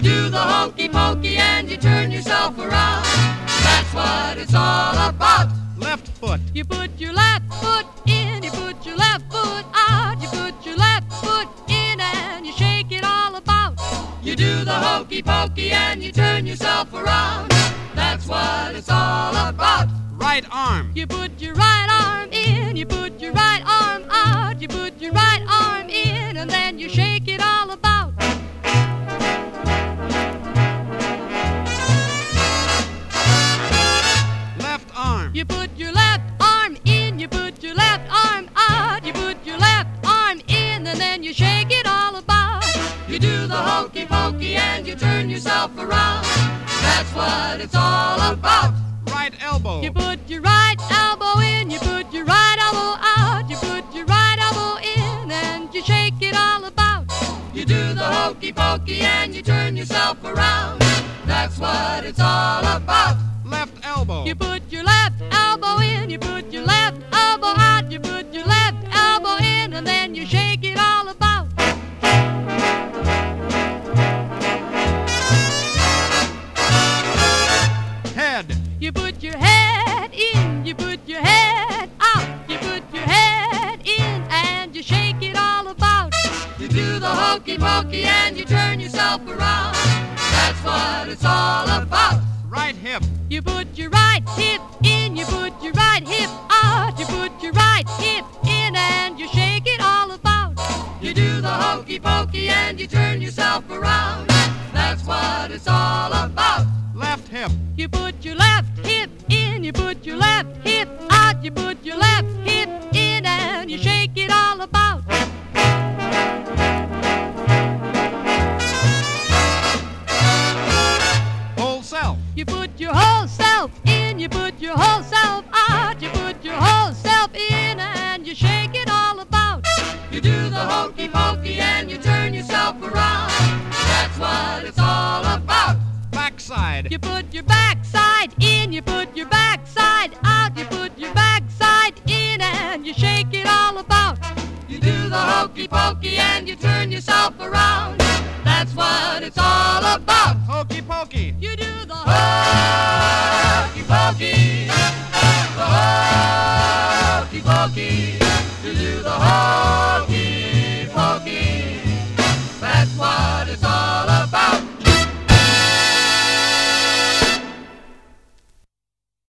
do the hokey pokey and you turn yourself around. That's what it's all about. Left foot. You put your left foot in, you put your left foot out, you put your left foot in and you shake it all about. You do the hokey pokey and you turn yourself around. That's what it's all about. Right arm. You put your right arm in, you put your right arm out, you put your right arm in and then you shake it all about. Left arm. You put your left arm in, you put your left arm out, you put your left arm in and then you shake it all about. You do the hokey pokey and you turn yourself around. That's what it's all about. Right elbow. You put your right elbow in, you put your right elbow out, you put your right elbow in and you shake it all about. You do the hokey pokey and you turn yourself around. That's what it's all about. Left elbow. You put your left elbow in, you put your left elbow out, you put your left elbow in and then you shake it all about. Head. You put your head in, you put your head out, you put your head in and you shake it all about. You do the hokey pokey and you turn yourself around. That's what it's all about. Right hip. You put your right hip in, you put your right hip out, you put your right hip in and you shake it all about. You do the hokey pokey and you turn yourself around. That's what it's all about. Left hip. You put your left hip in, you put your left hip out, you put your left hip in and you shake it all about. Whole self. You put your whole self in, you put your whole self out, you put your whole self in and you shake it all about. You do the hokey pokey and you turn yourself around. That's what it's all about. Backside. You put your backside in, you put your backside out, you put your backside in and you shake it all about. You do the hokey pokey and you turn yourself around.